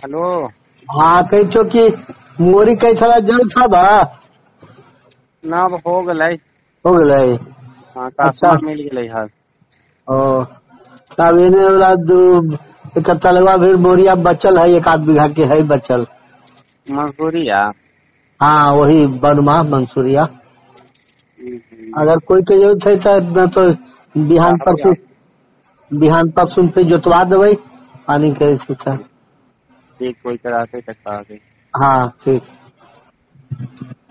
Hello. हाँ कही छो कि मोरी कई थला जल था बा ना अब हो गई। हो गए। हाँ अच्छा कासमा मिल गई है। ओ तब इन्हें वाला दो एक तलवा फिर मोरिया बचल है, एक आध बीघा के है बचल। मंसूरिया। हाँ वही बनमा मंसूरिया। अगर कोई के जरूरत है तो मैं तो बिहान हो गया। परसों बिहान परसों पे जोतवा देवे पानी करे से। ठीक कोई कराते तक आ गई। हाँ ठीक।